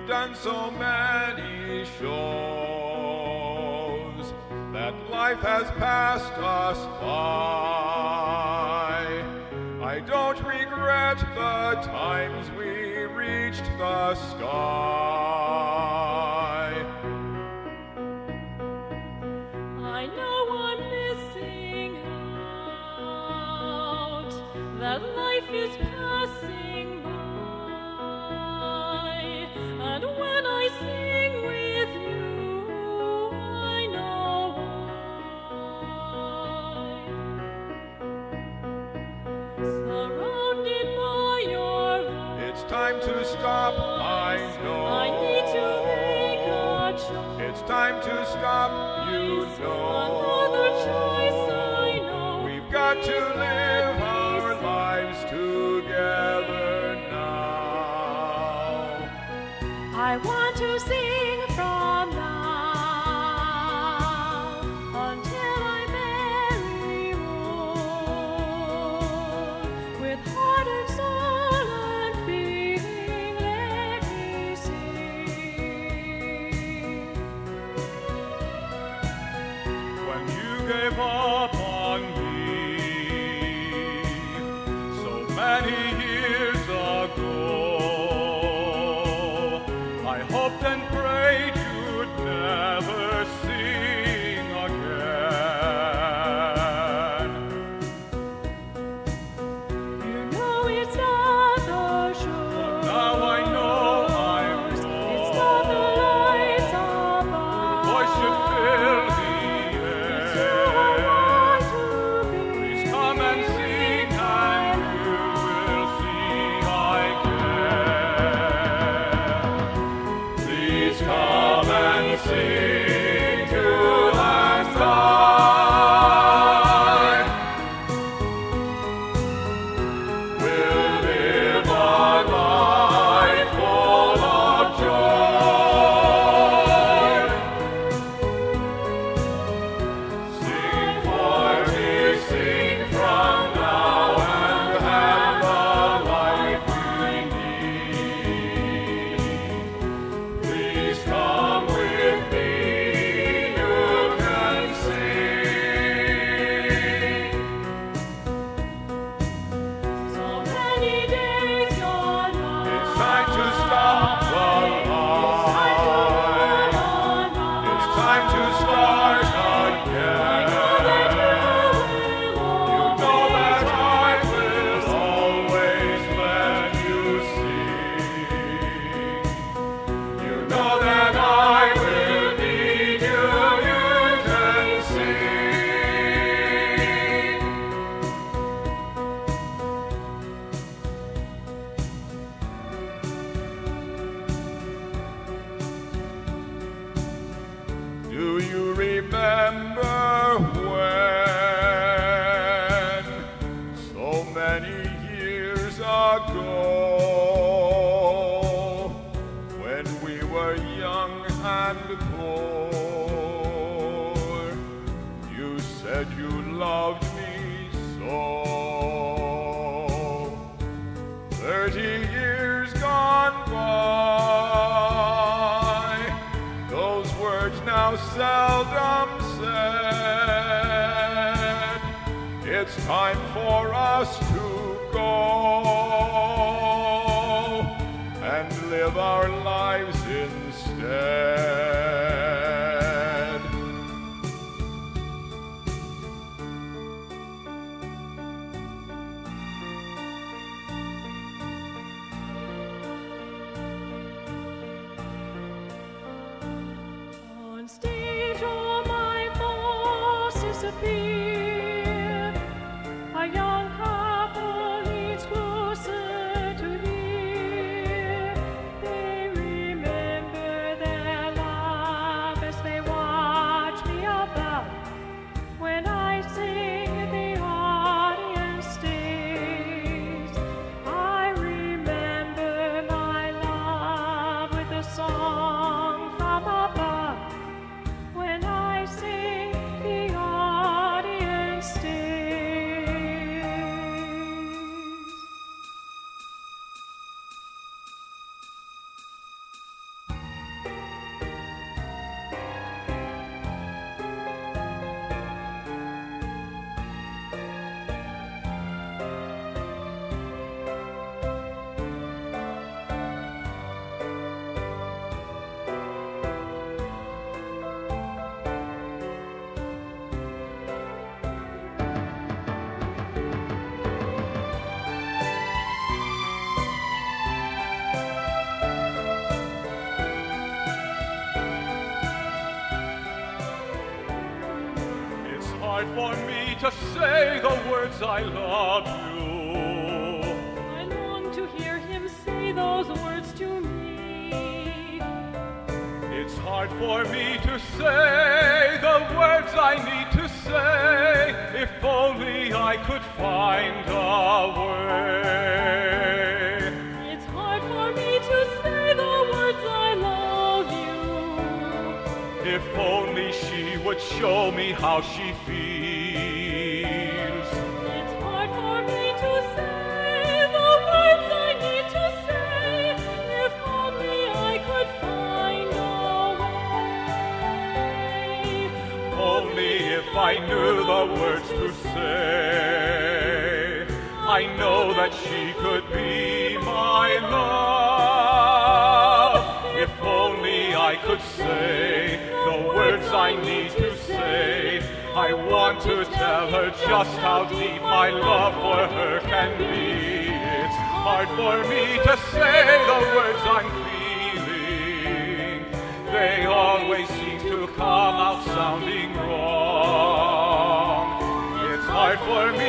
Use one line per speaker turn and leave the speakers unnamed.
done so many shows that life has passed us by. I don't regret the times we reached the sky.
I know I'm missing out, that life is passing by. And when I sing with you, I know why. Surrounded by your voice,
It's time to stop, I know.
I need to make a choice.
It's time to stop, you
Another choice,
know.
I know.
We've got to live our lives together now.
I want to sing from now until I'm very old. With heart and soul and feeling, let me sing.
When you gave up on me so many years ago, I hoped and prayed you'd never sing again.
You know it's not the show.
Now I know I'm wrong.
It's not the lights above.
Voice should fill the
It's
air.
who I want to be.
Please come and sing, and you will see I care. Please come and sing to us tonight. We'll live our life full of joy. Sing for me, sing from now and have the life we need. Please come with me, you can sing.
So many days gone by.
It's time to stop the lie. It's time to start again. You know that I will always let you sing. You know that I will need you, you can sing. Do you remember when, so many years ago, when we were young and poor, you said you loved me so? 30 years gone by, those words now seldom said. It's time for us to go and live our lives instead.
On stage, all my faults disappear. A young couple leans closer to hear. They remember their love as they watch me about. When I sing, the audience stays. I remember my love with a song from above. When I sing, the audience stays.
hard for me to say the words I love you.
I long to hear him say those words to me.
It's hard for me to say the words I need to say. If only I could find a way.
It's hard for me to say the words I love you.
If only she would show me how she feels.
It's hard for me to say the words I need to say. If only I could find a way.
Only if I knew the words to say, I know that she could be my love. If only I could say the words I need to say, I want to tell her just how deep my love for her can be. It's hard for me to say the words I'm feeling. They always seem to come out sounding wrong. It's hard for me